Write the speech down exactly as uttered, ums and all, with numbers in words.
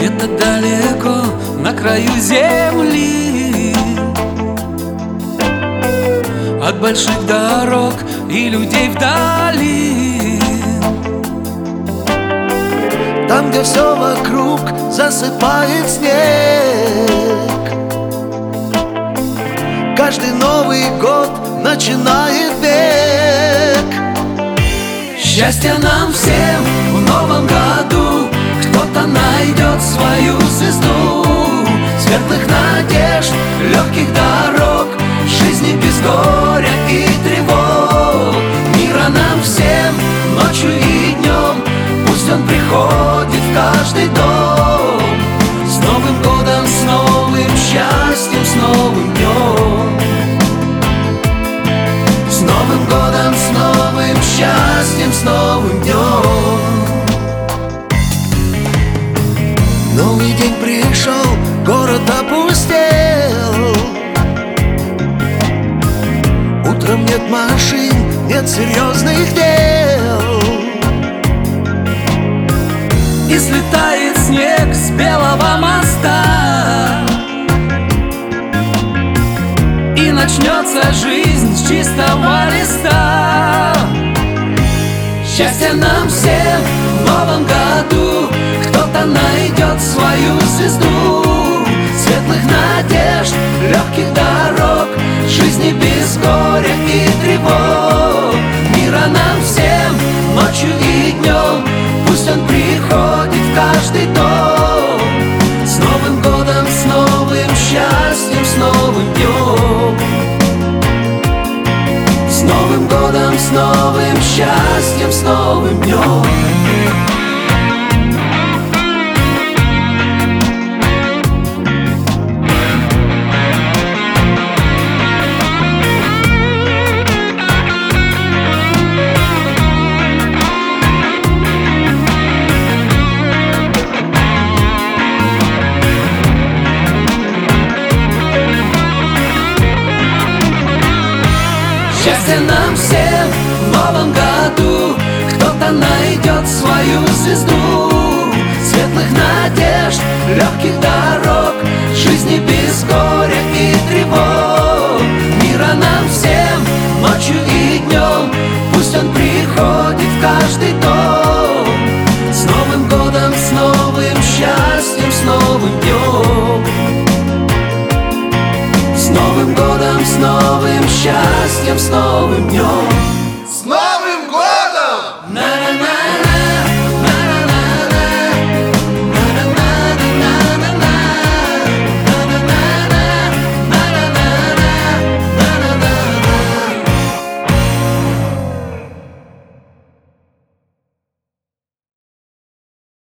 Где-то далеко на краю земли, от больших дорог и людей вдали, там, где все вокруг засыпает снег, каждый Новый год начинает век. Счастья нам всем в новом году, кто-то найдет свою звезду, светлых надежд, легких дорог, жизни без горя и тревог. Мира нам всем ночью и днем, пусть он приходит в каждый дом. С Новым годом, с новым счастьем, с новым днем. С Новым годом, с новым счастьем, с новым днем. Новый день пришел, город опустел. Утром нет машин, нет серьезных дел. И слетает снег с белого моста, и начнется жизнь с чистого листа. Счастья нам всем в новом году, кто-то найдет свою звезду, светлых надежд, легких дорог, жизни без горя и тревог. Мира нам всем ночью и днем, пусть он приходит в каждый дом. С Новым годом, с новым счастьем, с новым днем. С Новым годом, с новым счастьем, с новым днем. Счастья нам всем в новом году, кто-то найдет свою звезду, светлых надежд, легких дорог, жизни без горя и тревог. Мира нам всем ночью и днем, пусть он приходит в каждый дом. С Новым годом, с новым счастьем, с новым днем. С Новым годом, с новым счастьем, с новым днем.